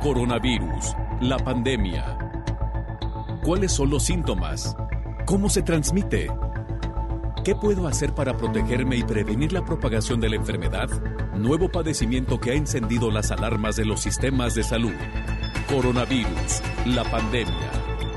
Coronavirus, la pandemia. ¿Cuáles son los síntomas? ¿Cómo se transmite? ¿Qué puedo hacer para protegerme y prevenir la propagación de la enfermedad? Nuevo padecimiento que ha encendido las alarmas de los sistemas de salud. Coronavirus, la pandemia.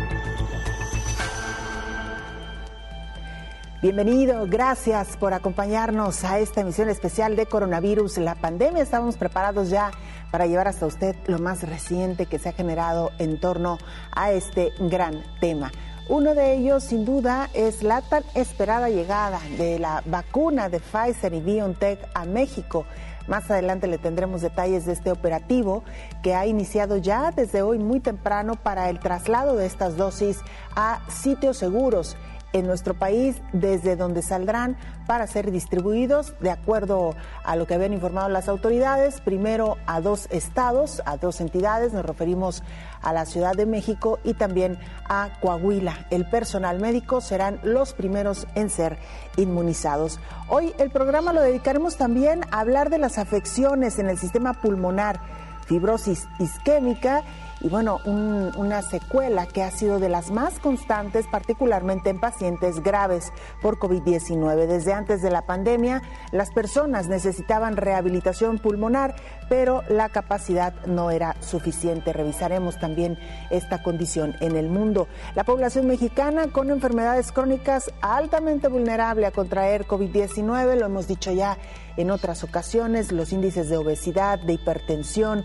Bienvenido, gracias por acompañarnos a esta emisión especial de Coronavirus, la pandemia. Estamos preparados ya para llevar hasta usted lo más reciente que se ha generado en torno a este gran tema. Uno de ellos, sin duda, es la tan esperada llegada de la vacuna de Pfizer y BioNTech a México. Más adelante le tendremos detalles de este operativo que ha iniciado ya desde hoy muy temprano para el traslado de estas dosis a sitios seguros en nuestro país, desde donde saldrán para ser distribuidos, de acuerdo a lo que habían informado las autoridades, primero a 2 estados, a 2 entidades, nos referimos a la Ciudad de México y también a Coahuila. El personal médico serán los primeros en ser inmunizados. Hoy el programa lo dedicaremos también a hablar de las afecciones en el sistema pulmonar, fibrosis isquémica, y bueno, una secuela que ha sido de las más constantes, particularmente en pacientes graves por COVID-19. Desde antes de la pandemia, las personas necesitaban rehabilitación pulmonar, pero la capacidad no era suficiente. Revisaremos también esta condición en el mundo. La población mexicana con enfermedades crónicas altamente vulnerable a contraer COVID-19, lo hemos dicho ya en otras ocasiones, los índices de obesidad, de hipertensión,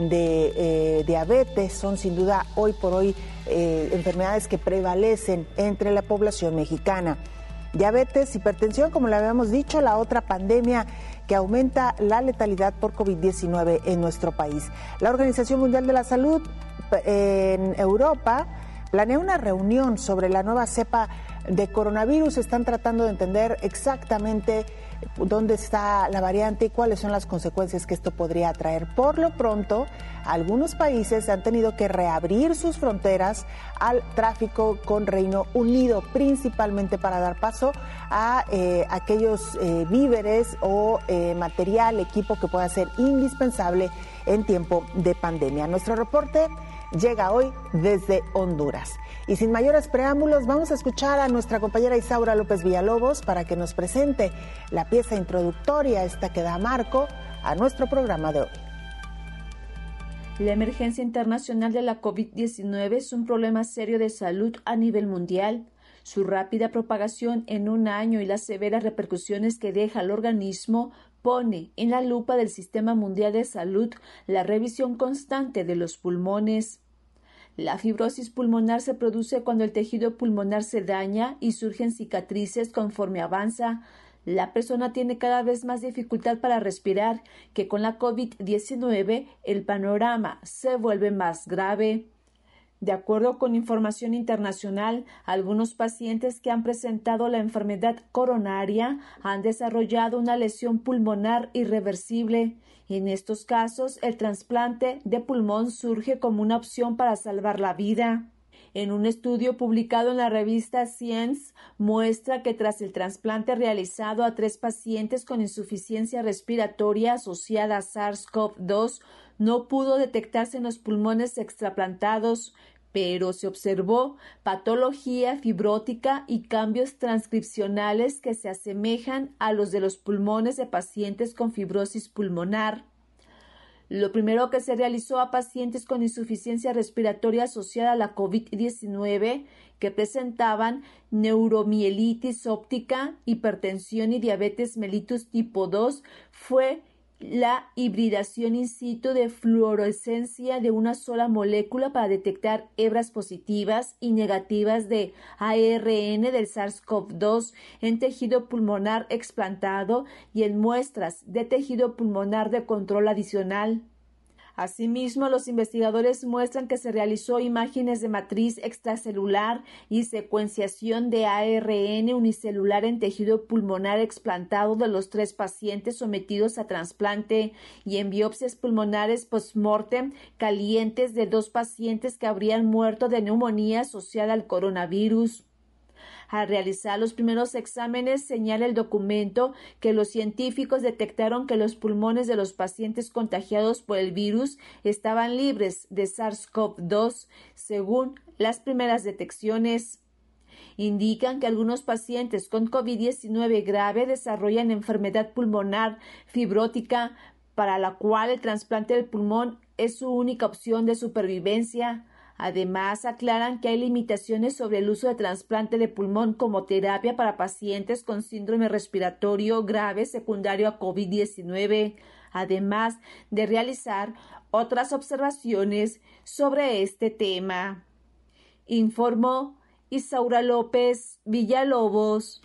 de diabetes son sin duda hoy por hoy enfermedades que prevalecen entre la población mexicana. Diabetes, hipertensión, como le habíamos dicho, la otra pandemia que aumenta la letalidad por COVID-19 en nuestro país. La Organización Mundial de la Salud en Europa planea una reunión sobre la nueva cepa de coronavirus. Están tratando de entender exactamente dónde está la variante y cuáles son las consecuencias que esto podría traer. Por lo pronto, algunos países han tenido que reabrir sus fronteras al tráfico con Reino Unido, principalmente para dar paso a aquellos víveres o material, equipo que pueda ser indispensable en tiempo de pandemia. Nuestro reporte llega hoy desde Honduras. Y sin mayores preámbulos, vamos a escuchar a nuestra compañera Isaura López Villalobos para que nos presente la pieza introductoria, esta que da marco a nuestro programa de hoy. La emergencia internacional de la COVID-19 es un problema serio de salud a nivel mundial. Su rápida propagación en un año y las severas repercusiones que deja al organismo pone en la lupa del Sistema Mundial de Salud la revisión constante de los pulmones. La fibrosis pulmonar se produce cuando el tejido pulmonar se daña y surgen cicatrices conforme avanza. La persona tiene cada vez más dificultad para respirar, que con la COVID-19 el panorama se vuelve más grave. De acuerdo con información internacional, algunos pacientes que han presentado la enfermedad coronaria han desarrollado una lesión pulmonar irreversible. En estos casos, el trasplante de pulmón surge como una opción para salvar la vida. En un estudio publicado en la revista Science, muestra que tras el trasplante realizado a 3 pacientes con insuficiencia respiratoria asociada a SARS-CoV-2, no pudo detectarse en los pulmones extraplantados, pero se observó patología fibrótica y cambios transcripcionales que se asemejan a los de los pulmones de pacientes con fibrosis pulmonar. Lo primero que se realizó a pacientes con insuficiencia respiratoria asociada a la COVID-19 que presentaban neuromielitis óptica, hipertensión y diabetes mellitus tipo 2 fue la hibridación in situ de fluorescencia de una sola molécula para detectar hebras positivas y negativas de ARN del SARS-CoV-2 en tejido pulmonar explantado y en muestras de tejido pulmonar de control adicional. Asimismo, los investigadores muestran que se realizó imágenes de matriz extracelular y secuenciación de ARN unicelular en tejido pulmonar explantado de los 3 pacientes sometidos a trasplante y en biopsias pulmonares post-mortem calientes de 2 pacientes que habrían muerto de neumonía asociada al coronavirus. Al realizar los primeros exámenes, señala el documento que los científicos detectaron que los pulmones de los pacientes contagiados por el virus estaban libres de SARS-CoV-2, según las primeras detecciones. Indican que algunos pacientes con COVID-19 grave desarrollan enfermedad pulmonar fibrótica, para la cual el trasplante del pulmón es su única opción de supervivencia. Además, aclaran que hay limitaciones sobre el uso de trasplante de pulmón como terapia para pacientes con síndrome respiratorio grave secundario a COVID-19, además de realizar otras observaciones sobre este tema. Informó Isaura López Villalobos.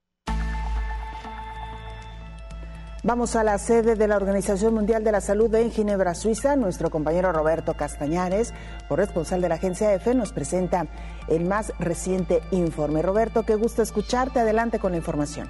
Vamos a la sede de la Organización Mundial de la Salud en Ginebra, Suiza. Nuestro compañero Roberto Castañares, corresponsal de la agencia EFE, nos presenta el más reciente informe. Roberto, qué gusto escucharte. Adelante con la información.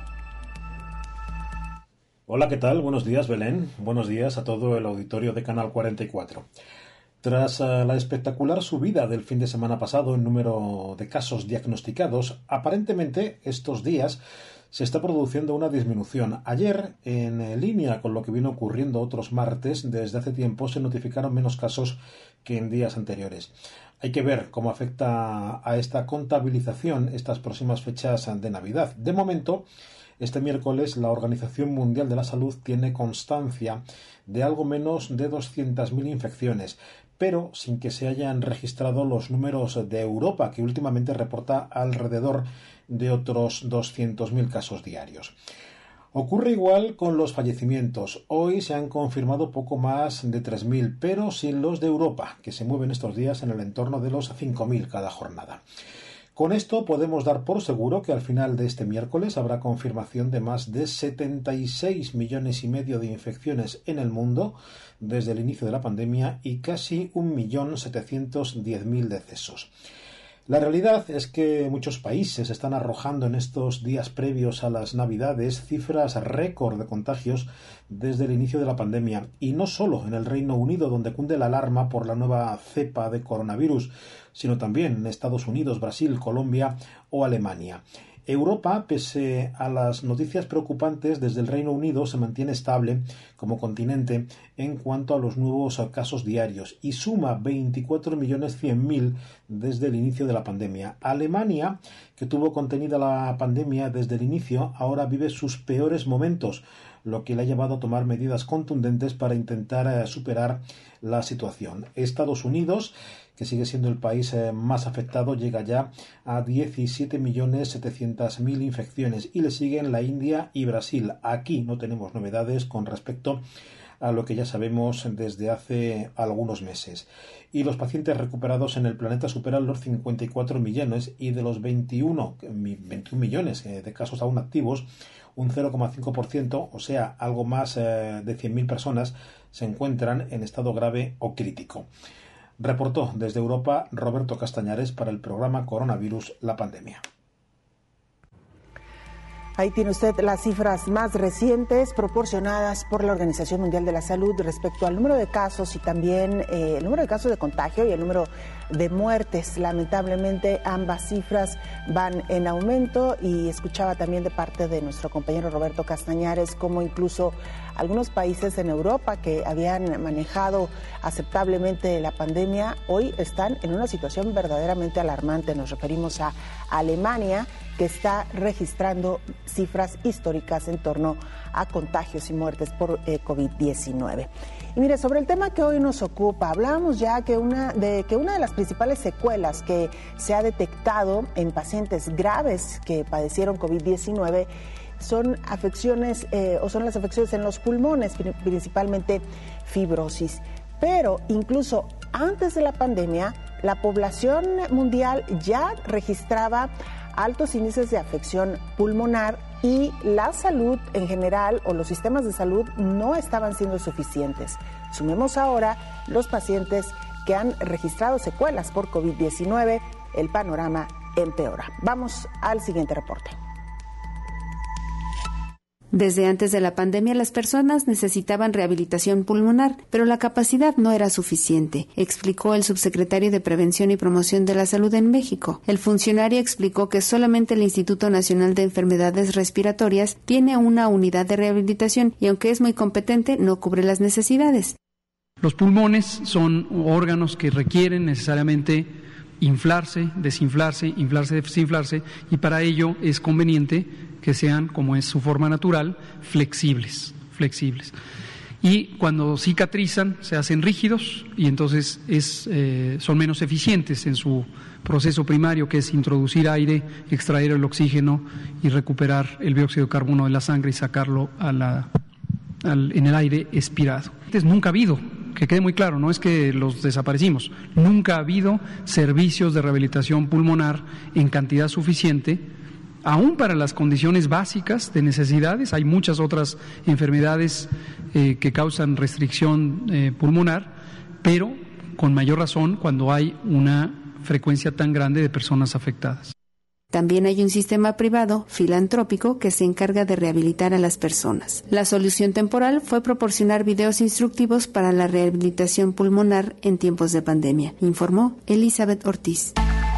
Hola, ¿qué tal? Buenos días, Belén. Buenos días a todo el auditorio de Canal 44. Tras la espectacular subida del fin de semana pasado en número de casos diagnosticados, aparentemente estos días se está produciendo una disminución. Ayer, en línea con lo que viene ocurriendo otros martes, desde hace tiempo se notificaron menos casos que en días anteriores. Hay que ver cómo afecta a esta contabilización estas próximas fechas de Navidad. De momento, este miércoles la Organización Mundial de la Salud tiene constancia de algo menos de 200.000 infecciones, pero sin que se hayan registrado los números de Europa, que últimamente reporta alrededor de otros 200.000 casos diarios. Ocurre igual con los fallecimientos. Hoy se han confirmado poco más de 3.000, pero sin los de Europa, que se mueven estos días en el entorno de los 5.000 cada jornada. Con esto podemos dar por seguro que al final de este miércoles habrá confirmación de más de 76,5 millones de infecciones en el mundo desde el inicio de la pandemia y casi 1.710.000 decesos. La realidad es que muchos países están arrojando en estos días previos a las Navidades cifras récord de contagios desde el inicio de la pandemia, y no solo en el Reino Unido, donde cunde la alarma por la nueva cepa de coronavirus, sino también en Estados Unidos, Brasil, Colombia o Alemania. Europa, pese a las noticias preocupantes desde el Reino Unido, se mantiene estable como continente en cuanto a los nuevos casos diarios y suma 24.100.000 desde el inicio de la pandemia. Alemania, que tuvo contenida la pandemia desde el inicio, ahora vive sus peores momentos, lo que le ha llevado a tomar medidas contundentes para intentar superar la situación. Estados Unidos, que sigue siendo el país más afectado, llega ya a 17.700.000 infecciones y le siguen la India y Brasil. Aquí no tenemos novedades con respecto a lo que ya sabemos desde hace algunos meses. Y los pacientes recuperados en el planeta superan los 54 millones y de los 21 millones de casos aún activos, un 0,5%, o sea, algo más de 100.000 personas, se encuentran en estado grave o crítico. Reportó desde Europa Roberto Castañares para el programa Coronavirus, la pandemia. Ahí tiene usted las cifras más recientes proporcionadas por la Organización Mundial de la Salud respecto al número de casos y también el número de casos de contagio y el número de muertes. Lamentablemente ambas cifras van en aumento, y escuchaba también de parte de nuestro compañero Roberto Castañares cómo incluso algunos países en Europa que habían manejado aceptablemente la pandemia hoy están en una situación verdaderamente alarmante. Nos referimos a Alemania, que está registrando cifras históricas en torno a contagios y muertes por COVID-19. Y mire, sobre el tema que hoy nos ocupa, hablábamos ya que una de las principales secuelas que se ha detectado en pacientes graves que padecieron COVID-19 son afecciones son las afecciones en los pulmones, principalmente fibrosis. Pero incluso antes de la pandemia, la población mundial ya registraba altos índices de afección pulmonar y la salud en general, o los sistemas de salud, no estaban siendo suficientes. Sumemos ahora los pacientes que han registrado secuelas por COVID-19, el panorama empeora. Vamos al siguiente reporte. Desde antes de la pandemia, las personas necesitaban rehabilitación pulmonar, pero la capacidad no era suficiente, explicó el subsecretario de Prevención y Promoción de la Salud en México. El funcionario explicó que solamente el Instituto Nacional de Enfermedades Respiratorias tiene una unidad de rehabilitación y, aunque es muy competente, no cubre las necesidades. Los pulmones son órganos que requieren necesariamente inflarse, desinflarse, inflarse, desinflarse, y para ello es conveniente que sean, como es su forma natural, flexibles. Y cuando cicatrizan se hacen rígidos y entonces son menos eficientes en su proceso primario, que es introducir aire, extraer el oxígeno y recuperar el dióxido de carbono de la sangre y sacarlo en el aire expirado. Entonces, nunca ha habido, que quede muy claro, no es que los desaparecimos, nunca ha habido servicios de rehabilitación pulmonar en cantidad suficiente, aún para las condiciones básicas de necesidades. Hay muchas otras enfermedades que causan restricción pulmonar, pero con mayor razón cuando hay una frecuencia tan grande de personas afectadas. También hay un sistema privado filantrópico que se encarga de rehabilitar a las personas. La solución temporal fue proporcionar videos instructivos para la rehabilitación pulmonar en tiempos de pandemia, informó Elizabeth Ortiz.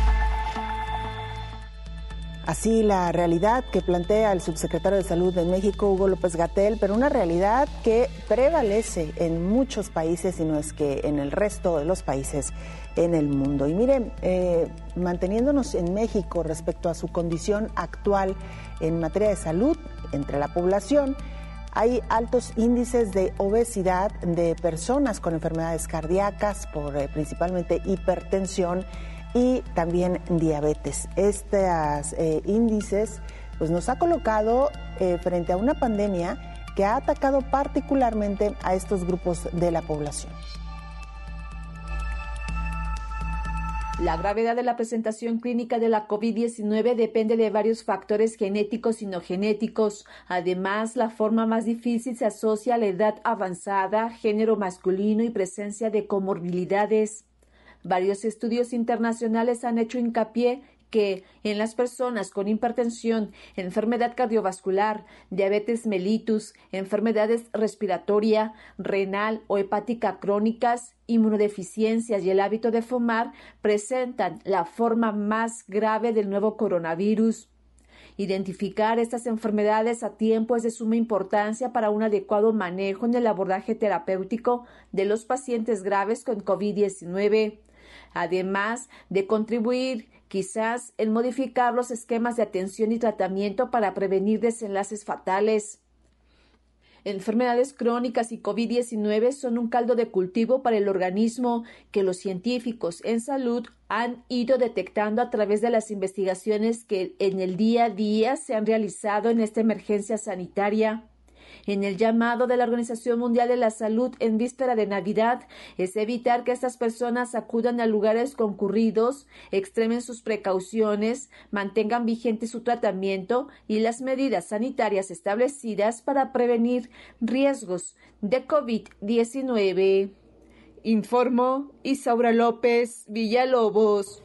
Así la realidad que plantea el subsecretario de Salud de México, Hugo López-Gatell, pero una realidad que prevalece en muchos países, y no es que en el resto de los países en el mundo. Y miren, manteniéndonos en México respecto a su condición actual en materia de salud entre la población, hay altos índices de obesidad de personas con enfermedades cardíacas por principalmente hipertensión y también diabetes. Estos índices pues nos ha colocado frente a una pandemia que ha atacado particularmente a estos grupos de la población. La gravedad de la presentación clínica de la COVID-19 depende de varios factores genéticos y no genéticos. Además, la forma más difícil se asocia a la edad avanzada, género masculino y presencia de comorbilidades. Varios estudios internacionales han hecho hincapié que en las personas con hipertensión, enfermedad cardiovascular, diabetes mellitus, enfermedades respiratoria, renal o hepática crónicas, inmunodeficiencias y el hábito de fumar presentan la forma más grave del nuevo coronavirus. Identificar estas enfermedades a tiempo es de suma importancia para un adecuado manejo en el abordaje terapéutico de los pacientes graves con COVID-19. Además de contribuir quizás en modificar los esquemas de atención y tratamiento para prevenir desenlaces fatales. Enfermedades crónicas y COVID-19 son un caldo de cultivo para el organismo que los científicos en salud han ido detectando a través de las investigaciones que en el día a día se han realizado en esta emergencia sanitaria. En el llamado de la Organización Mundial de la Salud en víspera de Navidad es evitar que estas personas acudan a lugares concurridos, extremen sus precauciones, mantengan vigente su tratamiento y las medidas sanitarias establecidas para prevenir riesgos de COVID-19. Informó Isaura López Villalobos.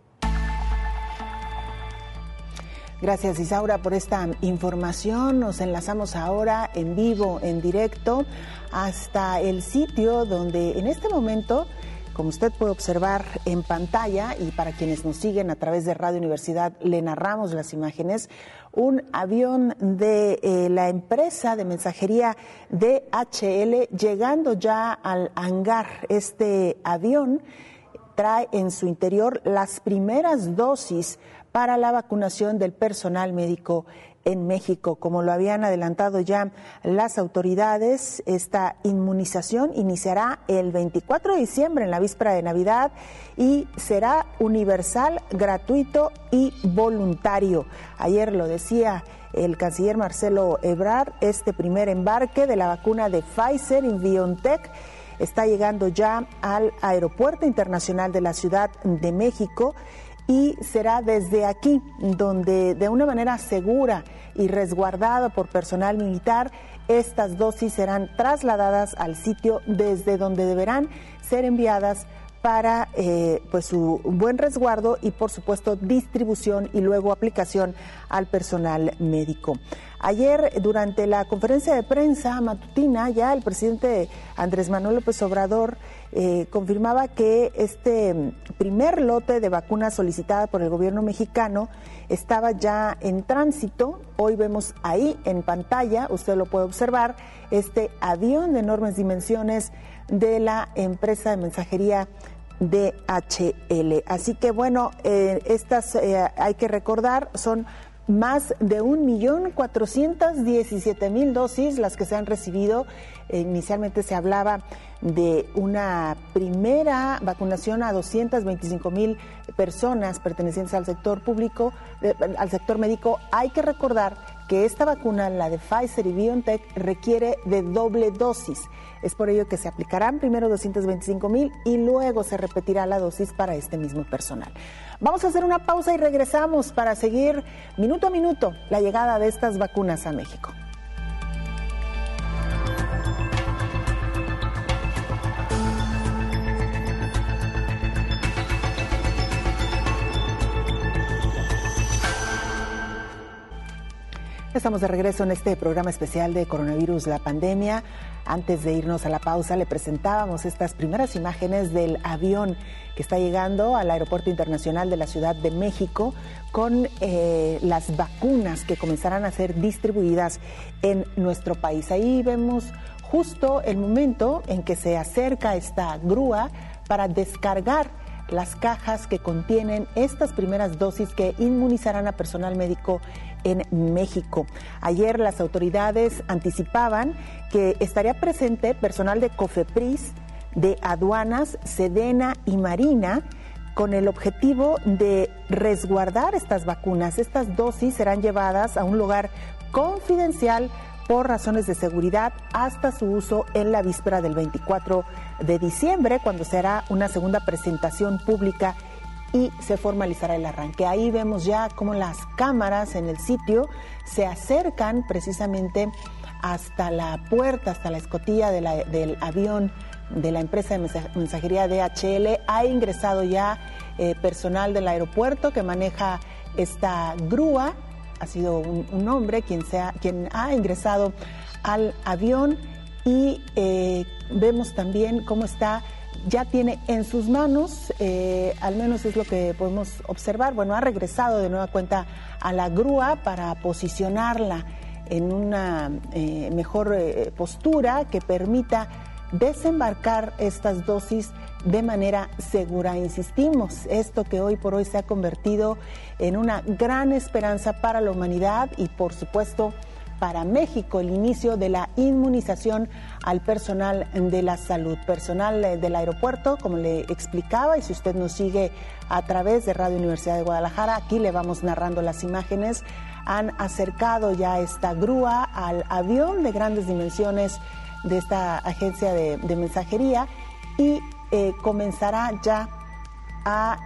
Gracias, Isaura, por esta información. Nos enlazamos ahora en vivo, en directo, hasta el sitio donde en este momento, como usted puede observar en pantalla, y para quienes nos siguen a través de Radio Universidad, le narramos las imágenes, un avión de la empresa de mensajería DHL llegando ya al hangar. Este avión trae en su interior las primeras dosis para la vacunación del personal médico en México. Como lo habían adelantado ya las autoridades, esta inmunización iniciará el 24 de diciembre, en la víspera de Navidad, y será universal, gratuito y voluntario. Ayer lo decía el canciller Marcelo Ebrard, este primer embarque de la vacuna de Pfizer y BioNTech está llegando ya al Aeropuerto Internacional de la Ciudad de México, y será desde aquí donde, de una manera segura y resguardada por personal militar, estas dosis serán trasladadas al sitio desde donde deberán ser enviadas para pues su buen resguardo y por supuesto distribución y luego aplicación al personal médico. Ayer, durante la conferencia de prensa matutina, ya el presidente Andrés Manuel López Obrador confirmaba que este primer lote de vacunas solicitada por el gobierno mexicano estaba ya en tránsito. Hoy vemos ahí en pantalla, usted lo puede observar, este avión de enormes dimensiones de la empresa de mensajería DHL. Así que bueno, estas hay que recordar, son más de 1.417.000 dosis las que se han recibido. Inicialmente se hablaba de una primera vacunación a 225.000 personas pertenecientes al sector público, al sector médico. Hay que recordar que esta vacuna, la de Pfizer y BioNTech, requiere de doble dosis. Es por ello que se aplicarán primero 225.000 y luego se repetirá la dosis para este mismo personal. Vamos a hacer una pausa y regresamos para seguir minuto a minuto la llegada de estas vacunas a México. Estamos de regreso en este programa especial de coronavirus, la pandemia. Antes de irnos a la pausa, le presentábamos estas primeras imágenes del avión que está llegando al Aeropuerto Internacional de la Ciudad de México con las vacunas que comenzarán a ser distribuidas en nuestro país. Ahí vemos justo el momento en que se acerca esta grúa para descargar las cajas que contienen estas primeras dosis que inmunizarán a personal médico en México. Ayer las autoridades anticipaban que estaría presente personal de COFEPRIS, de aduanas, Sedena y Marina, con el objetivo de resguardar estas vacunas. Estas dosis serán llevadas a un lugar confidencial por razones de seguridad hasta su uso en la víspera del 24 de diciembre, cuando se hará una segunda presentación pública y se formalizará el arranque. Ahí vemos ya cómo las cámaras en el sitio se acercan precisamente hasta la puerta, hasta la escotilla del avión de la empresa de mensajería DHL. Ha ingresado ya personal del aeropuerto que maneja esta grúa. Ha sido un hombre quien ha ingresado al avión y vemos también cómo ya tiene en sus manos, al menos es lo que podemos observar, bueno, ha regresado de nueva cuenta a la grúa para posicionarla en una mejor postura que permita desembarcar estas dosis de manera segura. Insistimos, esto que hoy por hoy se ha convertido en una gran esperanza para la humanidad y por supuesto para México, el inicio de la inmunización al personal de la salud, personal del aeropuerto, como le explicaba, y si usted nos sigue a través de Radio Universidad de Guadalajara, aquí le vamos narrando las imágenes, han acercado ya esta grúa al avión de grandes dimensiones de esta agencia de mensajería y comenzará ya a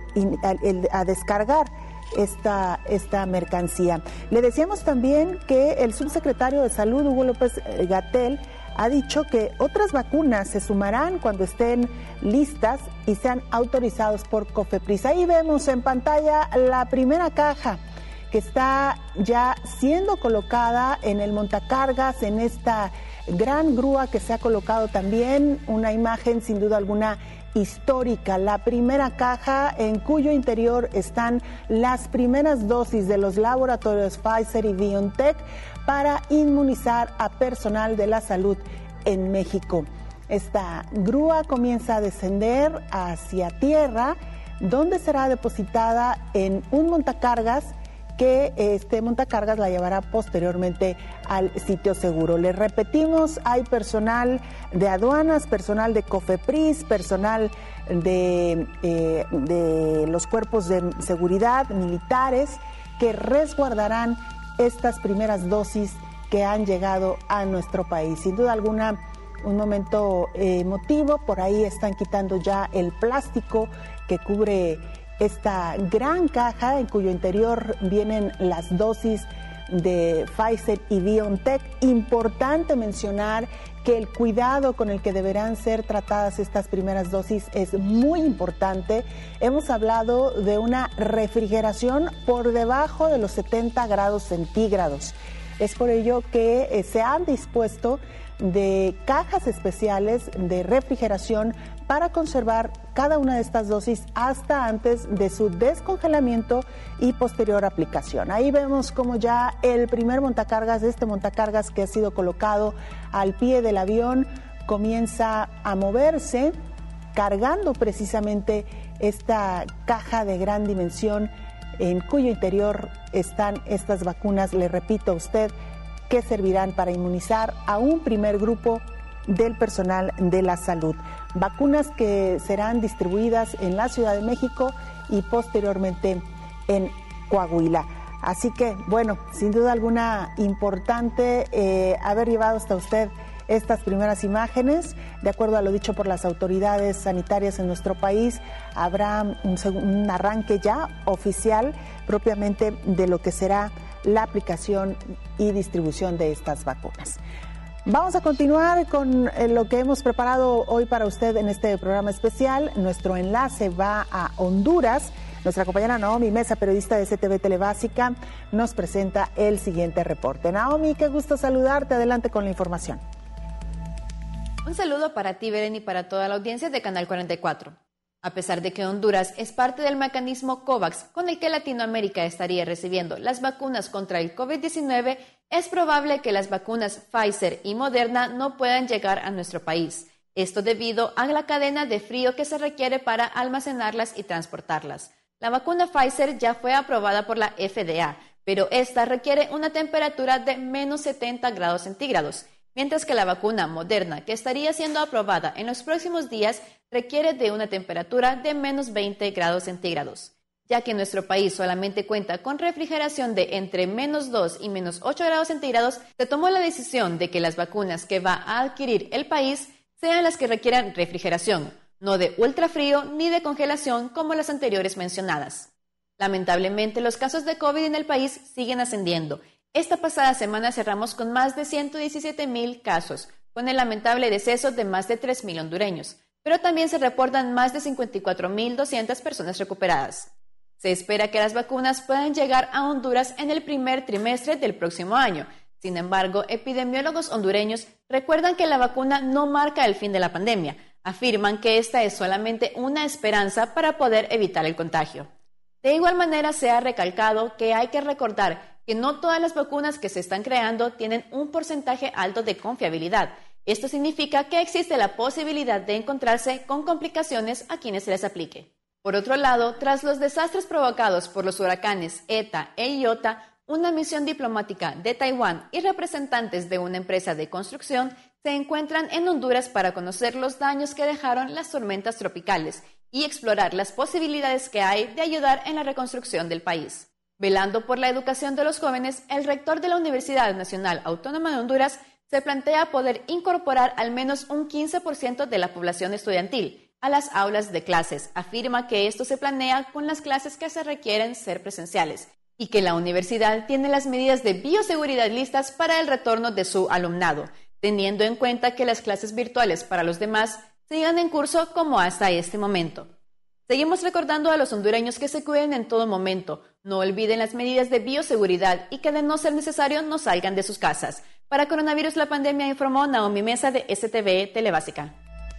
descargar esta mercancía. Le decíamos también que el subsecretario de Salud, Hugo López-Gatell, ha dicho que otras vacunas se sumarán cuando estén listas y sean autorizados por COFEPRIS. Ahí vemos en pantalla la primera caja que está ya siendo colocada en el montacargas, en esta gran grúa que se ha colocado también, una imagen sin duda alguna histórica, la primera caja en cuyo interior están las primeras dosis de los laboratorios Pfizer y BioNTech para inmunizar a personal de la salud en México. Esta grúa comienza a descender hacia tierra, donde será depositada en un montacargas que este montacargas la llevará posteriormente al sitio seguro. Les repetimos, hay personal de aduanas, personal de COFEPRIS, personal de los cuerpos de seguridad militares que resguardarán estas primeras dosis que han llegado a nuestro país. Sin duda alguna, un momento emotivo. Por ahí están quitando ya el plástico que cubre esta gran caja en cuyo interior vienen las dosis de Pfizer y BioNTech. Importante mencionar que el cuidado con el que deberán ser tratadas estas primeras dosis es muy importante. Hemos hablado de una refrigeración por debajo de los 70 grados centígrados. Es por ello que se han dispuesto de cajas especiales de refrigeración para conservar cada una de estas dosis hasta antes de su descongelamiento y posterior aplicación. Ahí vemos como ya el primer montacargas, montacargas que ha sido colocado al pie del avión, comienza a moverse, cargando precisamente esta caja de gran dimensión en cuyo interior están estas vacunas, le repito a usted, que servirán para inmunizar a un primer grupo del personal de la salud. Vacunas que serán distribuidas en la Ciudad de México y posteriormente en Coahuila. Así que, bueno, sin duda alguna importante haber llevado hasta usted estas primeras imágenes. De acuerdo a lo dicho por las autoridades sanitarias en nuestro país, habrá un arranque ya oficial propiamente de lo que será la aplicación y distribución de estas vacunas. Vamos a continuar con lo que hemos preparado hoy para usted en este programa especial. Nuestro enlace va a Honduras. Nuestra compañera Naomi Mesa, periodista de STV Telebásica, nos presenta el siguiente reporte. Naomi, qué gusto saludarte. Adelante con la información. Un saludo para ti, Belén, y para toda la audiencia de Canal 44. A pesar de que Honduras es parte del mecanismo COVAX, con el que Latinoamérica estaría recibiendo las vacunas contra el COVID-19, es probable que las vacunas Pfizer y Moderna no puedan llegar a nuestro país. Esto debido a la cadena de frío que se requiere para almacenarlas y transportarlas. La vacuna Pfizer ya fue aprobada por la FDA, pero esta requiere una temperatura de menos 70 grados centígrados. Mientras que la vacuna Moderna, que estaría siendo aprobada en los próximos días, requiere de una temperatura de menos 20 grados centígrados. Ya que nuestro país solamente cuenta con refrigeración de entre menos 2 y menos 8 grados centígrados, se tomó la decisión de que las vacunas que va a adquirir el país sean las que requieran refrigeración, no de ultrafrío ni de congelación como las anteriores mencionadas. Lamentablemente, los casos de COVID en el país siguen ascendiendo. Esta pasada semana cerramos con más de 117,000 casos, con el lamentable deceso de más de 3,000 hondureños, pero también se reportan más de 54,200 personas recuperadas. Se espera que las vacunas puedan llegar a Honduras en el primer trimestre del próximo año. Sin embargo, epidemiólogos hondureños recuerdan que la vacuna no marca el fin de la pandemia. Afirman que esta es solamente una esperanza para poder evitar el contagio. De igual manera, se ha recalcado que hay que recordar que no todas las vacunas que se están creando tienen un porcentaje alto de confiabilidad. Esto significa que existe la posibilidad de encontrarse con complicaciones a quienes se les aplique. Por otro lado, tras los desastres provocados por los huracanes ETA e IOTA, una misión diplomática de Taiwán y representantes de una empresa de construcción se encuentran en Honduras para conocer los daños que dejaron las tormentas tropicales y explorar las posibilidades que hay de ayudar en la reconstrucción del país. Velando por la educación de los jóvenes, el rector de la Universidad Nacional Autónoma de Honduras se plantea poder incorporar al menos un 15% de la población estudiantil a las aulas de clases. Afirma que esto se planea con las clases que se requieren ser presenciales y que la universidad tiene las medidas de bioseguridad listas para el retorno de su alumnado, teniendo en cuenta que las clases virtuales para los demás sigan en curso como hasta este momento. Seguimos recordando a los hondureños que se cuiden en todo momento, no olviden las medidas de bioseguridad y que de no ser necesario no salgan de sus casas. Para Coronavirus la Pandemia informó Naomi Mesa de STV Telebásica.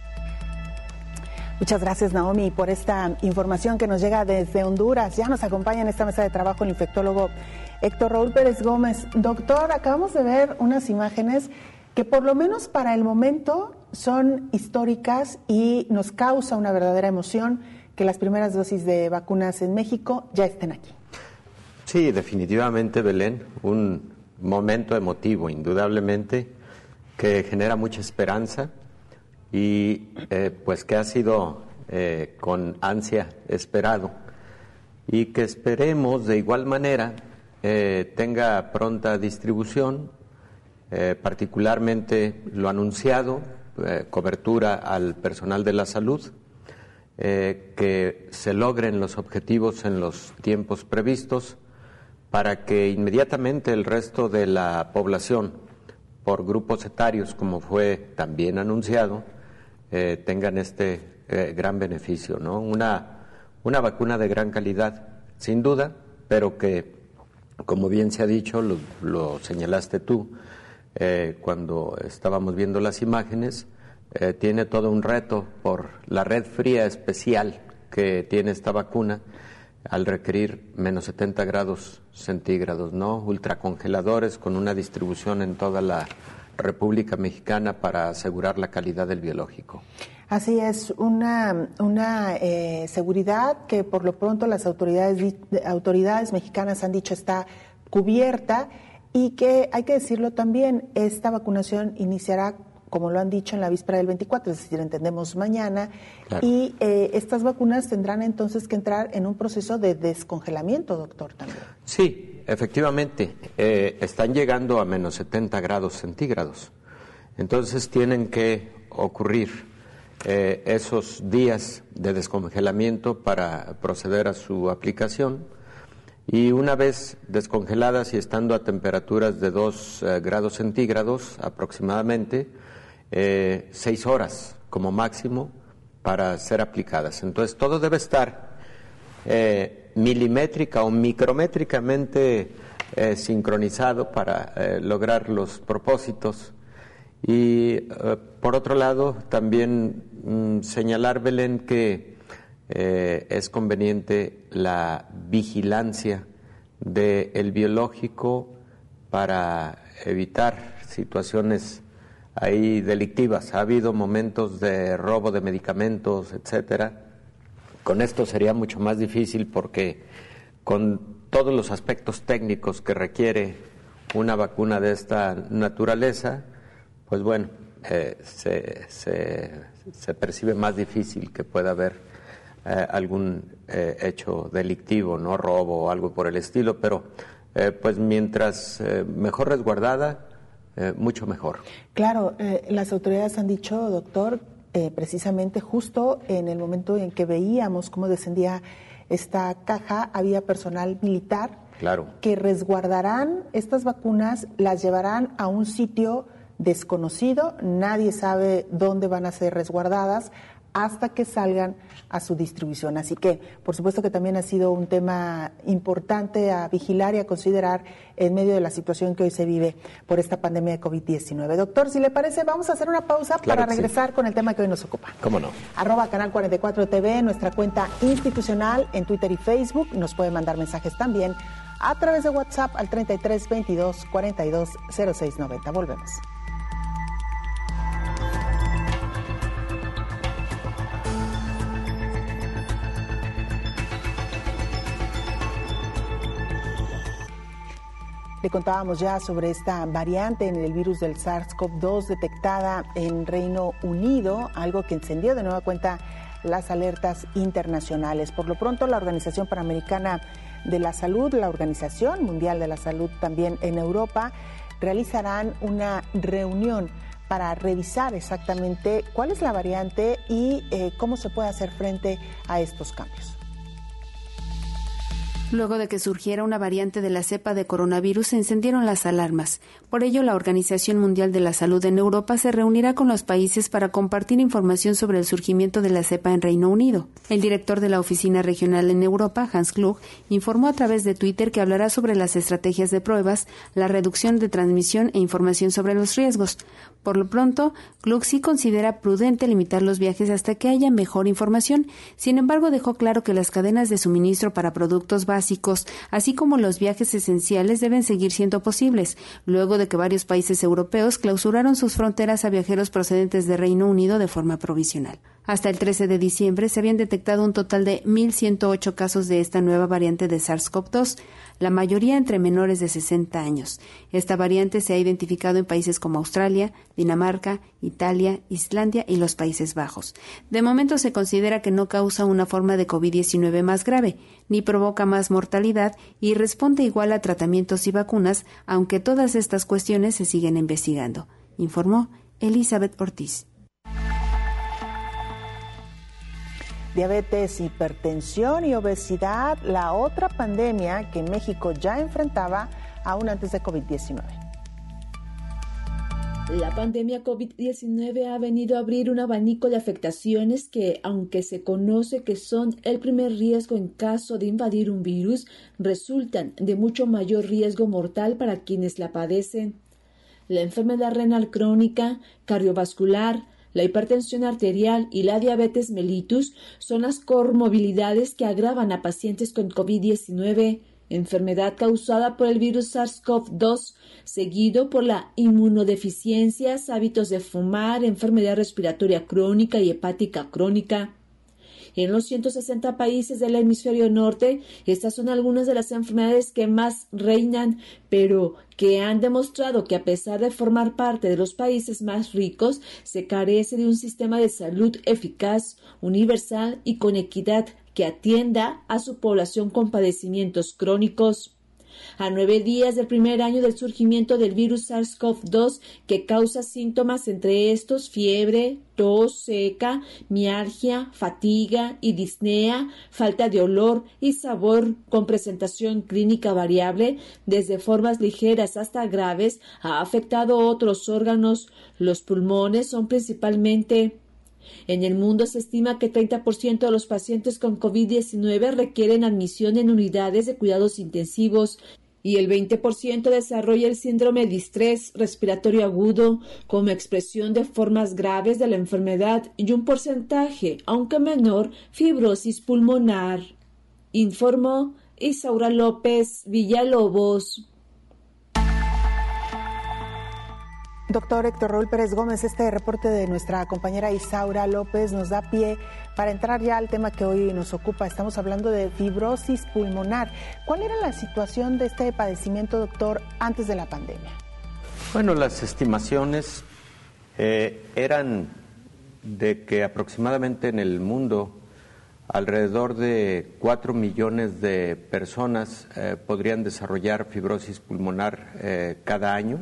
Muchas gracias, Naomi, por esta información que nos llega desde Honduras. Ya nos acompaña en esta mesa de trabajo el infectólogo Héctor Raúl Pérez Gómez. Doctor, acabamos de ver unas imágenes que por lo menos para el momento son históricas y nos causa una verdadera emoción que las primeras dosis de vacunas en México ya estén aquí. Sí, definitivamente, Belén, un momento emotivo, indudablemente, que genera mucha esperanza y pues que ha sido con ansia esperado y que esperemos de igual manera tenga pronta distribución, particularmente lo anunciado, cobertura al personal de la salud, que se logren los objetivos en los tiempos previstos, para que inmediatamente el resto de la población, por grupos etarios, como fue también anunciado, tengan este gran beneficio, ¿no? Una vacuna de gran calidad, sin duda, pero que, como bien se ha dicho, lo señalaste tú cuando estábamos viendo las imágenes, tiene todo un reto por la red fría especial que tiene esta vacuna al requerir menos 70 grados centígrados, ¿no? Ultracongeladores con una distribución en toda la República Mexicana para asegurar la calidad del biológico. Así es, una seguridad que por lo pronto las autoridades mexicanas han dicho está cubierta y que, hay que decirlo también, esta vacunación iniciará, como lo han dicho, en la víspera del 24, es decir, entendemos mañana, claro. Y estas vacunas tendrán entonces que entrar en un proceso de descongelamiento, doctor, también. Sí, efectivamente, están llegando a menos 70 grados centígrados, entonces tienen que ocurrir esos días de descongelamiento para proceder a su aplicación. Y una vez descongeladas y estando a temperaturas de 2 grados centígrados aproximadamente, 6 horas como máximo para ser aplicadas. Entonces todo debe estar milimétrica o micrométricamente sincronizado para lograr los propósitos. Y por otro lado, también señalar, Belén, que es conveniente la vigilancia del biológico para evitar situaciones ahí delictivas. Ha habido momentos de robo de medicamentos, etcétera. Con esto sería mucho más difícil porque con todos los aspectos técnicos que requiere una vacuna de esta naturaleza, pues bueno, se percibe más difícil que pueda haber algún hecho delictivo, no robo o algo por el estilo, pero pues mientras mejor resguardada, mucho mejor. Claro, las autoridades han dicho, doctor, precisamente justo en el momento en que veíamos cómo descendía esta caja, había personal militar, claro, que resguardarán estas vacunas, las llevarán a un sitio desconocido, nadie sabe dónde van a ser resguardadas hasta que salgan a su distribución. Así que, por supuesto que también ha sido un tema importante a vigilar y a considerar en medio de la situación que hoy se vive por esta pandemia de COVID-19. Doctor, si le parece, vamos a hacer una pausa para regresar con el tema que hoy nos ocupa. ¿Cómo no? @Canal 44 TV, nuestra cuenta institucional en Twitter y Facebook. Nos puede mandar mensajes también a través de WhatsApp al 33 22 42 06 90. Volvemos. Le contábamos ya sobre esta variante en el virus del SARS-CoV-2 detectada en Reino Unido, algo que encendió de nueva cuenta las alertas internacionales. Por lo pronto, la Organización Panamericana de la Salud, la Organización Mundial de la Salud también en Europa, realizarán una reunión para revisar exactamente cuál es la variante y cómo se puede hacer frente a estos cambios. Luego de que surgiera una variante de la cepa de coronavirus, se encendieron las alarmas. Por ello, la Organización Mundial de la Salud en Europa se reunirá con los países para compartir información sobre el surgimiento de la cepa en Reino Unido. El director de la Oficina Regional en Europa, Hans Klug, informó a través de Twitter que hablará sobre las estrategias de pruebas, la reducción de transmisión e información sobre los riesgos. Por lo pronto, Klug sí considera prudente limitar los viajes hasta que haya mejor información. Sin embargo, dejó claro que las cadenas de suministro para productos básicos, así como los viajes esenciales, deben seguir siendo posibles, luego de que varios países europeos clausuraron sus fronteras a viajeros procedentes de Reino Unido de forma provisional. Hasta el 13 de diciembre se habían detectado un total de 1.108 casos de esta nueva variante de SARS-CoV-2, la mayoría entre menores de 60 años. Esta variante se ha identificado en países como Australia, Dinamarca, Italia, Islandia y los Países Bajos. De momento se considera que no causa una forma de COVID-19 más grave, ni provoca más mortalidad y responde igual a tratamientos y vacunas, aunque todas estas cuestiones se siguen investigando, informó Elizabeth Ortiz. diabetes, hipertensión y obesidad, la otra pandemia que México ya enfrentaba aún antes de COVID-19. La pandemia COVID-19 ha venido a abrir un abanico de afectaciones que, aunque se conoce que son el primer riesgo en caso de invadir un virus, resultan de mucho mayor riesgo mortal para quienes la padecen. La enfermedad renal crónica, cardiovascular, la hipertensión arterial y la diabetes mellitus son las comorbilidades que agravan a pacientes con COVID-19, enfermedad causada por el virus SARS-CoV-2, seguido por la inmunodeficiencias, hábitos de fumar, enfermedad respiratoria crónica y hepática crónica. En los 160 países del hemisferio norte, estas son algunas de las enfermedades que más reinan, pero que han demostrado que a pesar de formar parte de los países más ricos, se carece de un sistema de salud eficaz, universal y con equidad que atienda a su población con padecimientos crónicos. A 9 días del primer año del surgimiento del virus SARS-CoV-2, que causa síntomas entre estos fiebre, tos seca, mialgia, fatiga y disnea, falta de olor y sabor con presentación clínica variable, desde formas ligeras hasta graves, ha afectado otros órganos. Los pulmones son principalmente. En el mundo se estima que 30% de los pacientes con COVID-19 requieren admisión en unidades de cuidados intensivos y el 20% desarrolla el síndrome de estrés respiratorio agudo como expresión de formas graves de la enfermedad y un porcentaje, aunque menor, fibrosis pulmonar. Informó Isaura López Villalobos. Doctor Héctor Raúl Pérez Gómez, este reporte de nuestra compañera Isaura López nos da pie para entrar ya al tema que hoy nos ocupa. Estamos hablando de fibrosis pulmonar. ¿Cuál era la situación de este padecimiento, doctor, antes de la pandemia? Bueno, las estimaciones eran de que aproximadamente en el mundo alrededor de 4 millones de personas podrían desarrollar fibrosis pulmonar cada año.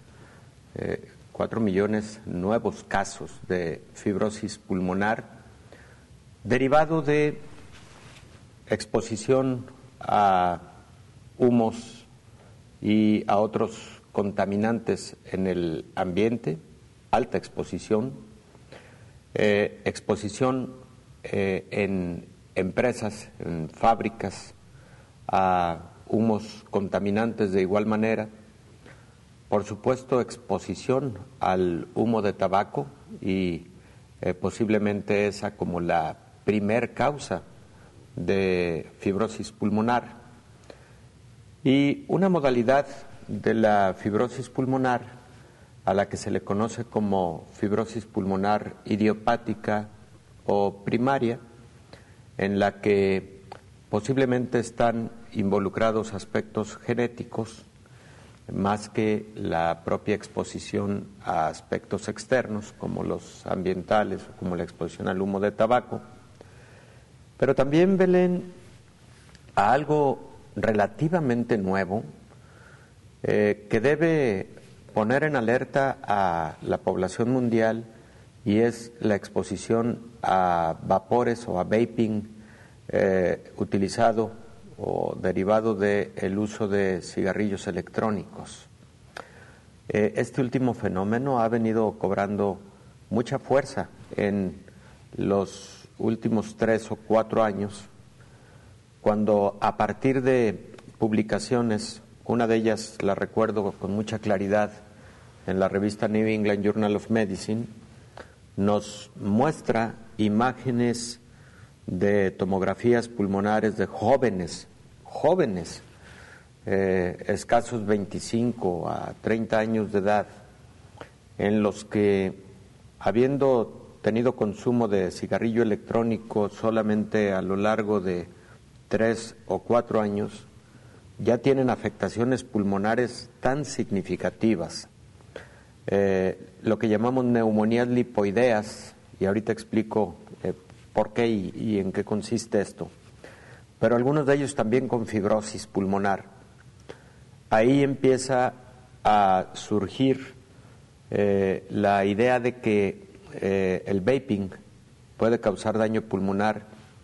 4 millones nuevos casos de fibrosis pulmonar derivado de exposición a humos y a otros contaminantes en el ambiente, alta exposición, exposición en empresas, en fábricas, a humos contaminantes de igual manera. Por supuesto, exposición al humo de tabaco y posiblemente esa como la primer causa de fibrosis pulmonar. Y una modalidad de la fibrosis pulmonar a la que se le conoce como fibrosis pulmonar idiopática o primaria, en la que posiblemente están involucrados aspectos genéticos, más que la propia exposición a aspectos externos, como los ambientales o como la exposición al humo de tabaco, pero también, Belén, a algo relativamente nuevo que debe poner en alerta a la población mundial, y es la exposición a vapores o a vaping utilizado o derivado del uso de cigarrillos electrónicos. Este último fenómeno ha venido cobrando mucha fuerza en los últimos 3 o 4 años, cuando a partir de publicaciones, una de ellas la recuerdo con mucha claridad en la revista New England Journal of Medicine, nos muestra imágenes de tomografías pulmonares de jóvenes, escasos 25 a 30 años de edad, en los que, habiendo tenido consumo de cigarrillo electrónico solamente a lo largo de 3 o 4 años, ya tienen afectaciones pulmonares tan significativas, lo que llamamos neumonías lipoideas, y ahorita explico por qué y en qué consiste esto, pero algunos de ellos también con fibrosis pulmonar. Ahí empieza a surgir la idea de que el vaping puede causar daño pulmonar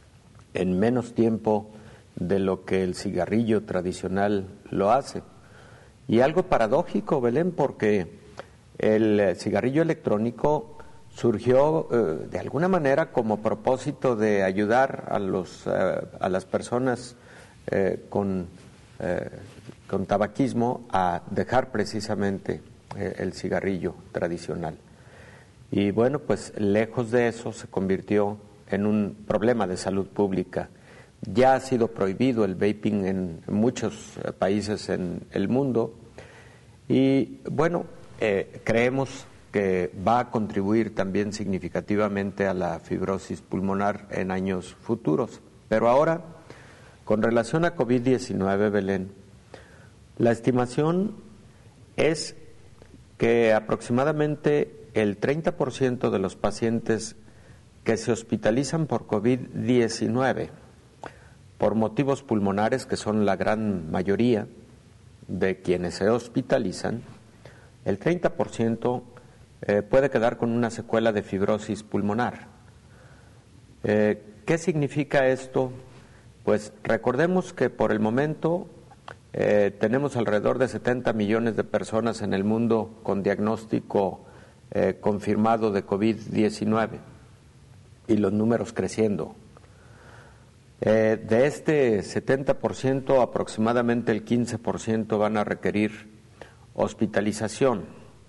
en menos tiempo de lo que el cigarrillo tradicional lo hace. Y algo paradójico, Belén, porque el cigarrillo electrónico surgió de alguna manera como propósito de ayudar a las personas con tabaquismo a dejar precisamente el cigarrillo tradicional. Y bueno, pues lejos de eso se convirtió en un problema de salud pública. Ya ha sido prohibido el vaping en muchos países en el mundo y bueno, creemos que va a contribuir también significativamente a la fibrosis pulmonar en años futuros. Pero ahora, con relación a COVID-19, Belén, la estimación es que aproximadamente el 30% de los pacientes que se hospitalizan por COVID-19 por motivos pulmonares, que son la gran mayoría de quienes se hospitalizan, el 30% puede quedar con una secuela de fibrosis pulmonar. ¿Qué significa esto? Pues recordemos que por el momento tenemos alrededor de 70 millones de personas en el mundo con diagnóstico confirmado de COVID-19 y los números creciendo. De este 70%, aproximadamente el 15% van a requerir hospitalización.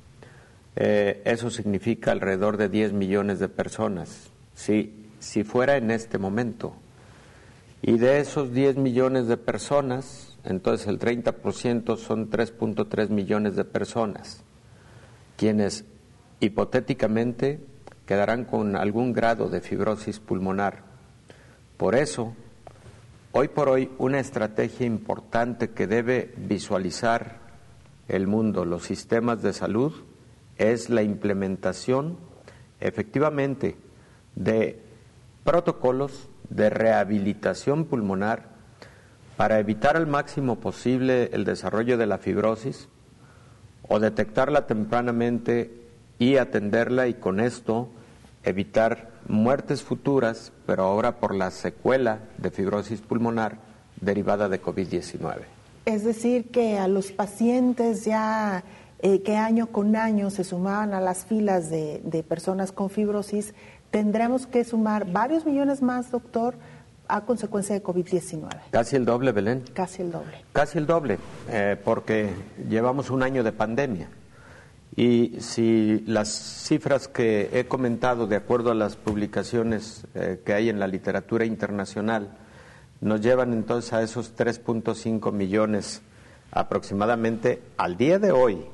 Eso significa alrededor de 10 millones de personas, si fuera en este momento. Y de esos 10 millones de personas, entonces el 30% son 3.3 millones de personas, quienes hipotéticamente quedarán con algún grado de fibrosis pulmonar. Por eso, hoy por hoy, una estrategia importante que debe visualizar el mundo, los sistemas de salud, es la implementación efectivamente de protocolos de rehabilitación pulmonar para evitar al máximo posible el desarrollo de la fibrosis o detectarla tempranamente y atenderla y con esto evitar muertes futuras, pero ahora por la secuela de fibrosis pulmonar derivada de COVID-19. Es decir, que a los pacientes ya que año con año se sumaban a las filas de personas con fibrosis, tendremos que sumar varios millones más, doctor, a consecuencia de COVID-19. Casi el doble, Belén. Casi el doble. Casi el doble, porque llevamos un año de pandemia. Y si las cifras que he comentado, de acuerdo a las publicaciones que hay en la literatura internacional, nos llevan entonces a esos 3.5 millones aproximadamente al día de hoy,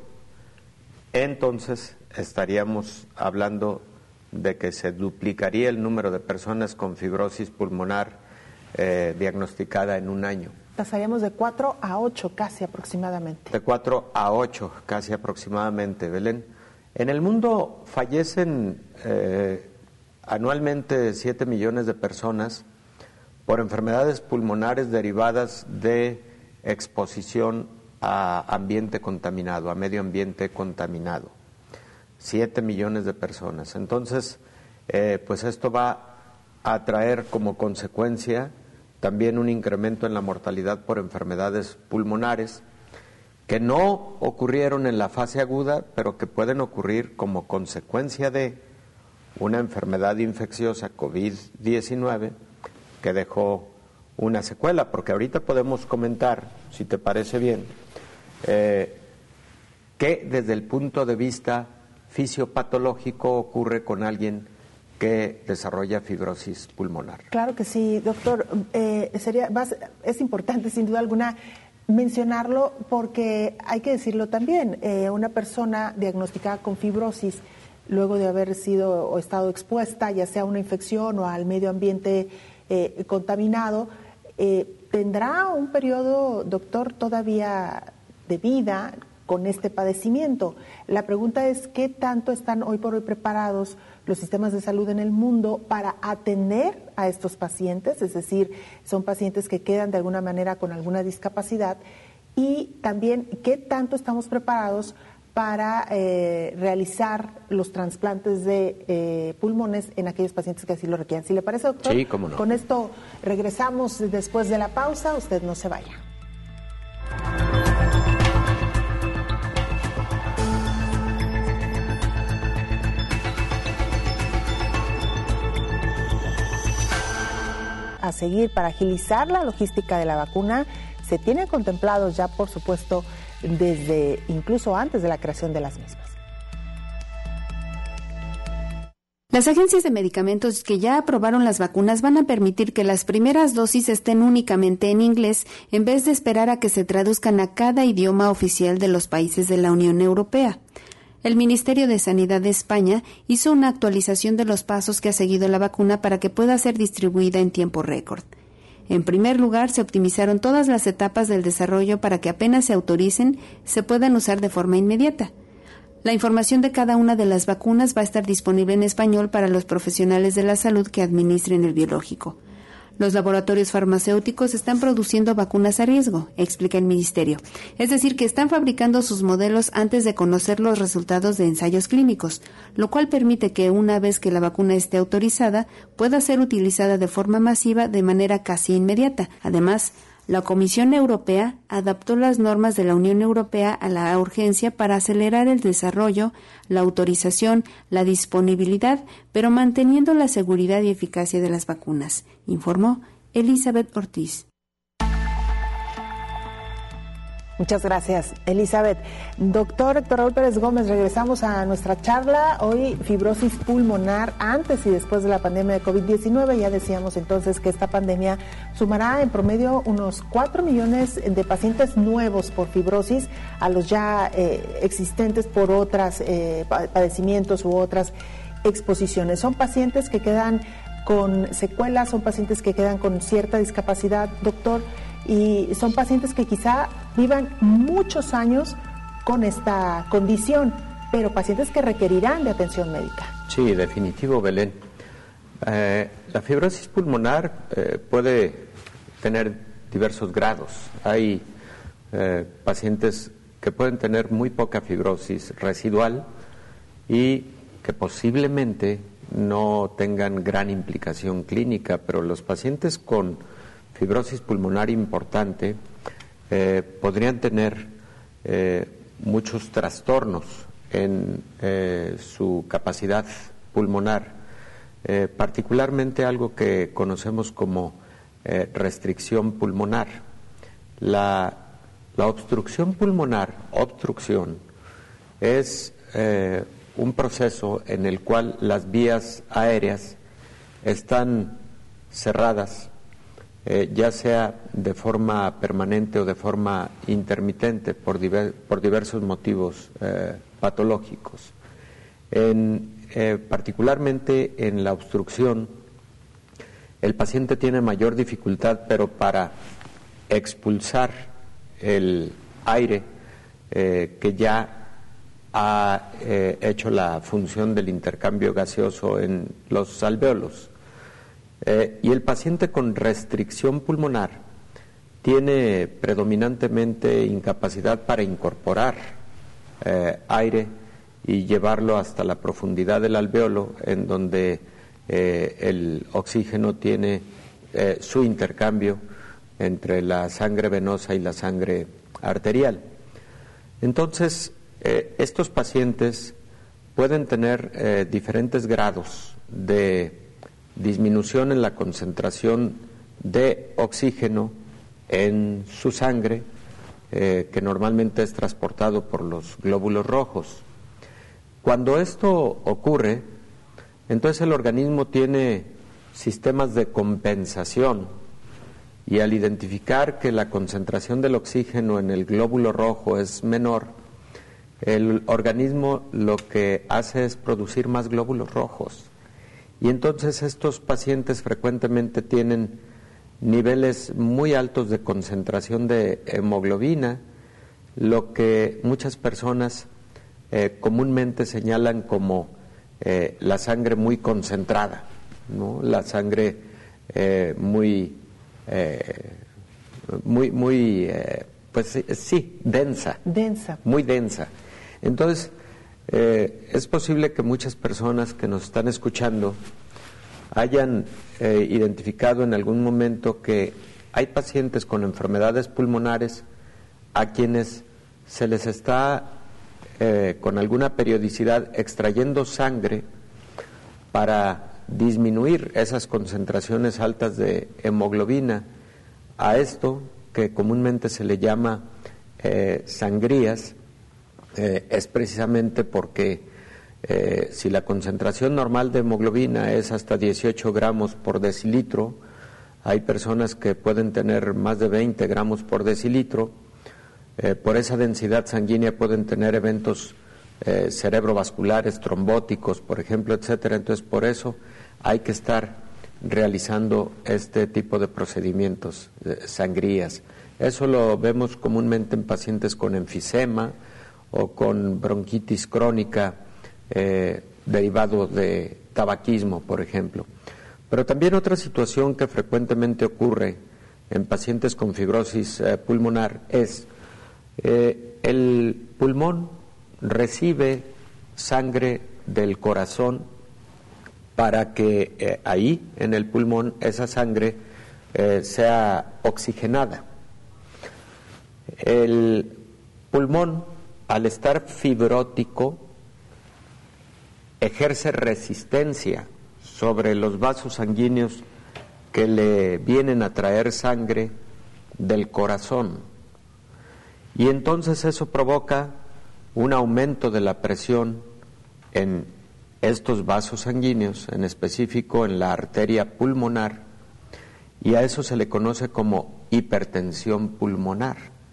entonces estaríamos hablando de que se duplicaría el número de personas con fibrosis pulmonar diagnosticada en un año. Pasaríamos de 4 a 8 casi aproximadamente. De 4 a 8 casi aproximadamente, Belén. En el mundo fallecen anualmente 7 millones de personas por enfermedades pulmonares derivadas de exposición a ambiente contaminado, a medio ambiente contaminado. 7 millones de personas. Entonces, pues esto va a traer como consecuencia también un incremento en la mortalidad por enfermedades pulmonares que no ocurrieron en la fase aguda, pero que pueden ocurrir como consecuencia de una enfermedad infecciosa COVID-19 que dejó una secuela, porque ahorita podemos comentar, si te parece bien, que desde el punto de vista fisiopatológico ocurre con alguien que desarrolla fibrosis pulmonar. Claro que sí, doctor. Es importante, sin duda alguna, mencionarlo porque hay que decirlo también. Una persona diagnosticada con fibrosis, luego de haber sido o estado expuesta, ya sea a una infección o al medio ambiente contaminado, tendrá un periodo, doctor, todavía de vida con este padecimiento. La pregunta es, ¿qué tanto están hoy por hoy preparados los sistemas de salud en el mundo para atender a estos pacientes? Es decir, son pacientes que quedan de alguna manera con alguna discapacidad. Y también, ¿qué tanto estamos preparados para realizar los trasplantes de pulmones en aquellos pacientes que así lo requieran. Si le parece, doctor, sí, cómo no. Con esto regresamos después de la pausa. Usted no se vaya. A seguir, para agilizar la logística de la vacuna, se tiene contemplados ya, por supuesto, desde incluso antes de la creación de las mismas. Las agencias de medicamentos que ya aprobaron las vacunas van a permitir que las primeras dosis estén únicamente en inglés en vez de esperar a que se traduzcan a cada idioma oficial de los países de la Unión Europea. El Ministerio de Sanidad de España hizo una actualización de los pasos que ha seguido la vacuna para que pueda ser distribuida en tiempo récord. En primer lugar, se optimizaron todas las etapas del desarrollo para que apenas se autoricen, se puedan usar de forma inmediata. La información de cada una de las vacunas va a estar disponible en español para los profesionales de la salud que administren el biológico. Los laboratorios farmacéuticos están produciendo vacunas a riesgo, explica el Ministerio. Es decir, que están fabricando sus modelos antes de conocer los resultados de ensayos clínicos, lo cual permite que una vez que la vacuna esté autorizada, pueda ser utilizada de forma masiva de manera casi inmediata. Además, la Comisión Europea adaptó las normas de la Unión Europea a la urgencia para acelerar el desarrollo, la autorización, la disponibilidad, pero manteniendo la seguridad y eficacia de las vacunas, informó Elizabeth Ortiz. Muchas gracias, Elizabeth. Doctor Héctor Raúl Pérez Gómez, regresamos a nuestra charla. Hoy, fibrosis pulmonar antes y después de la pandemia de COVID-19. Ya decíamos entonces que esta pandemia sumará en promedio unos 4 millones de pacientes nuevos por fibrosis a los ya existentes por otras padecimientos u otras exposiciones. Son pacientes que quedan con secuelas, son pacientes que quedan con cierta discapacidad, doctor, y son pacientes que quizá vivan muchos años con esta condición, pero pacientes que requerirán de atención médica. Sí, definitivo, Belén. La fibrosis pulmonar puede tener diversos grados. Hay pacientes que pueden tener muy poca fibrosis residual y que posiblemente no tengan gran implicación clínica, pero los pacientes con fibrosis pulmonar importante podrían tener muchos trastornos en su capacidad pulmonar, particularmente algo que conocemos como restricción pulmonar. La obstrucción pulmonar, es un proceso en el cual las vías aéreas están cerradas, ya sea de forma permanente o de forma intermitente por diversos motivos patológicos. Particularmente en la obstrucción, el paciente tiene mayor dificultad, pero para expulsar el aire que ya ha hecho la función del intercambio gaseoso en los alvéolos. Y el paciente con restricción pulmonar tiene predominantemente incapacidad para incorporar aire y llevarlo hasta la profundidad del alvéolo, en donde el oxígeno tiene su intercambio entre la sangre venosa y la sangre arterial. Entonces, estos pacientes pueden tener diferentes grados de disminución en la concentración de oxígeno en su sangre, que normalmente es transportado por los glóbulos rojos. Cuando esto ocurre, entonces el organismo tiene sistemas de compensación, y al identificar que la concentración del oxígeno en el glóbulo rojo es menor, el organismo lo que hace es producir más glóbulos rojos. Y entonces estos pacientes frecuentemente tienen niveles muy altos de concentración de hemoglobina, lo que muchas personas comúnmente señalan como la sangre muy concentrada, ¿no? La sangre densa. Densa. Muy densa. Entonces, es posible que muchas personas que nos están escuchando hayan identificado en algún momento que hay pacientes con enfermedades pulmonares a quienes se les está con alguna periodicidad extrayendo sangre para disminuir esas concentraciones altas de hemoglobina. A esto, que comúnmente se le llama sangrías, es precisamente porque si la concentración normal de hemoglobina es hasta 18 gramos por decilitro, hay personas que pueden tener más de 20 gramos por decilitro. Por esa densidad sanguínea pueden tener eventos cerebrovasculares, trombóticos, por ejemplo, etcétera. Entonces, por eso hay que estar realizando este tipo de procedimientos, sangrías. Eso lo vemos comúnmente en pacientes con enfisema o con bronquitis crónica derivado de tabaquismo, por ejemplo. Pero también otra situación que frecuentemente ocurre en pacientes con fibrosis pulmonar es el pulmón recibe sangre del corazón para que ahí en el pulmón esa sangre sea oxigenada. El pulmón, al estar fibrótico, ejerce resistencia sobre los vasos sanguíneos que le vienen a traer sangre del corazón. Y entonces eso provoca un aumento de la presión en estos vasos sanguíneos, en específico en la arteria pulmonar, y a eso se le conoce como hipertensión pulmonar.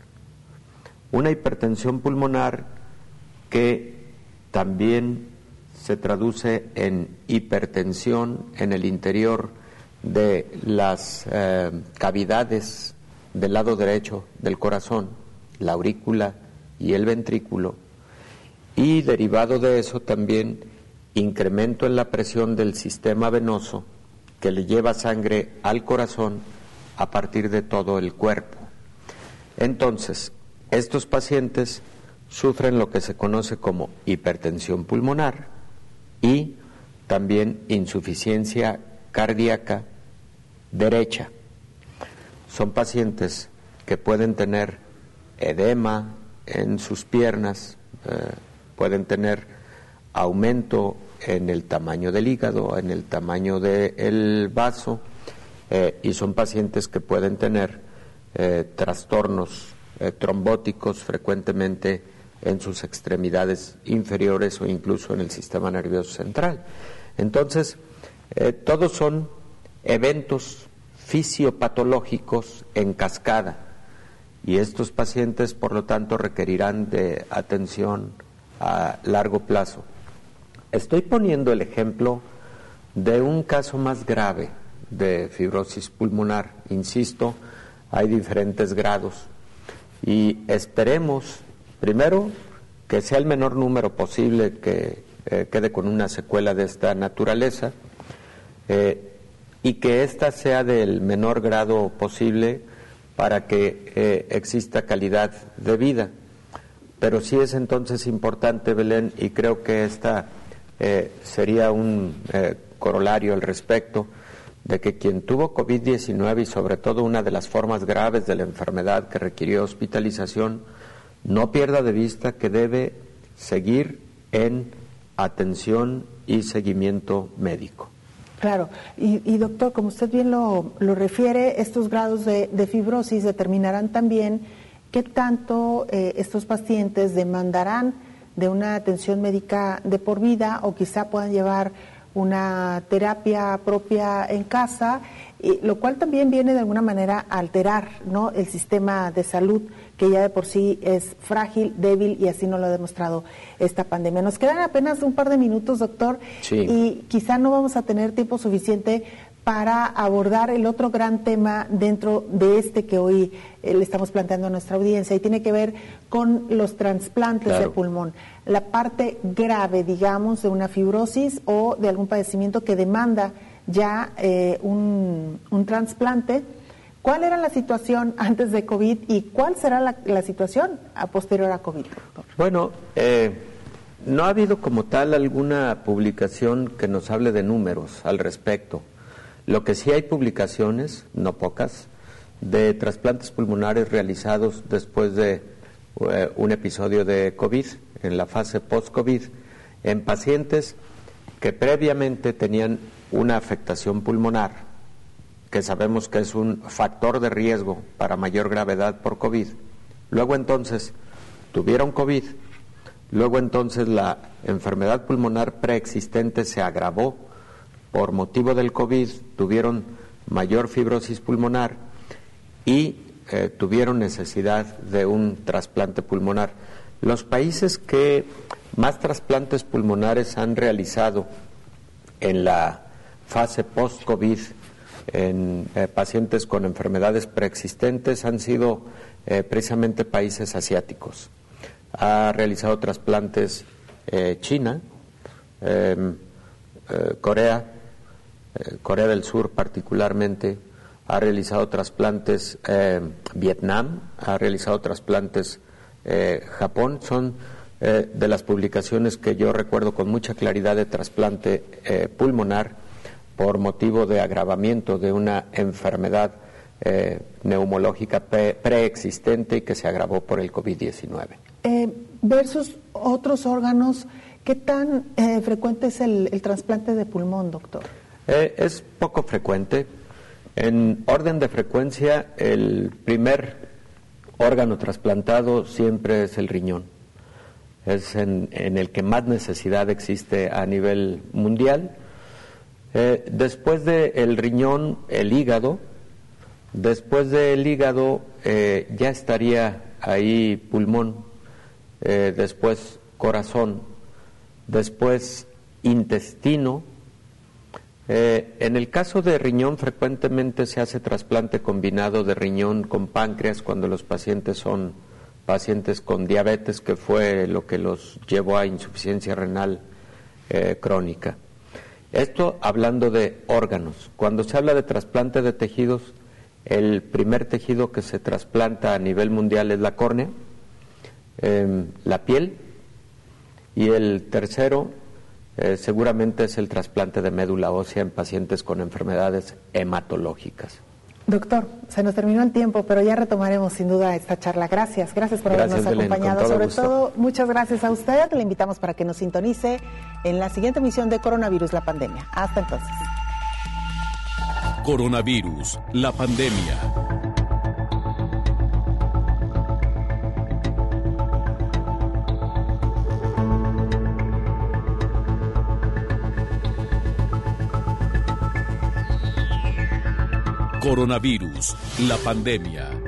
Una hipertensión pulmonar que también se traduce en hipertensión en el interior de las cavidades del lado derecho del corazón, la aurícula y el ventrículo, y derivado de eso también incremento en la presión del sistema venoso que le lleva sangre al corazón a partir de todo el cuerpo. Entonces, estos pacientes sufren lo que se conoce como hipertensión pulmonar y también insuficiencia cardíaca derecha. Son pacientes que pueden tener edema en sus piernas, pueden tener aumento en el tamaño del hígado, en el tamaño del vaso, y son pacientes que pueden tener trastornos trombóticos frecuentemente en sus extremidades inferiores o incluso en el sistema nervioso central. Entonces, todos son eventos fisiopatológicos en cascada, y estos pacientes, por lo tanto, requerirán de atención a largo plazo. Estoy poniendo el ejemplo de un caso más grave de fibrosis pulmonar. Insisto, hay diferentes grados y esperemos, primero, que sea el menor número posible que quede con una secuela de esta naturaleza, y que ésta sea del menor grado posible para que exista calidad de vida. Pero sí es entonces importante, Belén, y creo que esta sería un corolario al respecto, de que quien tuvo COVID-19 y sobre todo una de las formas graves de la enfermedad que requirió hospitalización, no pierda de vista que debe seguir en atención y seguimiento médico. Claro, y doctor, como usted bien lo refiere, estos grados de fibrosis determinarán también qué tanto estos pacientes demandarán de una atención médica de por vida o quizá puedan llevar una terapia propia en casa, lo cual también viene de alguna manera a alterar, ¿no?, el sistema de salud, que ya de por sí es frágil, débil, y así nos lo ha demostrado esta pandemia. Nos quedan apenas un par de minutos, doctor, sí, y quizá no vamos a tener tiempo suficiente para abordar el otro gran tema dentro de este que hoy le estamos planteando a nuestra audiencia, y tiene que ver con los trasplantes, claro, de pulmón. La parte grave, digamos, de una fibrosis o de algún padecimiento que demanda ya un trasplante. ¿Cuál era la situación antes de COVID y cuál será la situación a posterior a COVID, doctor? Bueno, no ha habido como tal alguna publicación que nos hable de números al respecto. Lo que sí hay publicaciones, no pocas, de trasplantes pulmonares realizados después de un episodio de COVID, en la fase post-COVID, en pacientes que previamente tenían una afectación pulmonar, que sabemos que es un factor de riesgo para mayor gravedad por COVID. Luego entonces tuvieron COVID, luego entonces la enfermedad pulmonar preexistente se agravó por motivo del COVID, tuvieron mayor fibrosis pulmonar y tuvieron necesidad de un trasplante pulmonar. Los países que más trasplantes pulmonares han realizado en la fase post-COVID en pacientes con enfermedades preexistentes han sido precisamente países asiáticos. Ha realizado trasplantes China, Corea del Sur particularmente, ha realizado trasplantes Vietnam, ha realizado trasplantes Japón. Son de las publicaciones que yo recuerdo con mucha claridad de trasplante pulmonar por motivo de agravamiento de una enfermedad neumológica preexistente y que se agravó por el COVID-19. Versus otros órganos, ¿qué tan frecuente es el trasplante de pulmón, doctor? Es poco frecuente. En orden de frecuencia, el primer órgano trasplantado siempre es el riñón. Es en el que más necesidad existe a nivel mundial. Después del riñón, el hígado. Después del hígado ya estaría ahí pulmón. Después corazón. Después intestino. En el caso de riñón, frecuentemente se hace trasplante combinado de riñón con páncreas cuando los pacientes son pacientes con diabetes, que fue lo que los llevó a insuficiencia renal crónica. Esto hablando de órganos. Cuando se habla de trasplante de tejidos, el primer tejido que se trasplanta a nivel mundial es la córnea, la piel, y el tercero seguramente es el trasplante de médula ósea en pacientes con enfermedades hematológicas. Doctor, se nos terminó el tiempo, pero ya retomaremos sin duda esta charla. Gracias por habernos acompañado. Sobre todo, muchas gracias a usted. Le invitamos para que nos sintonice en la siguiente emisión de Coronavirus, la pandemia. Hasta entonces. Coronavirus, la pandemia. Coronavirus, la pandemia.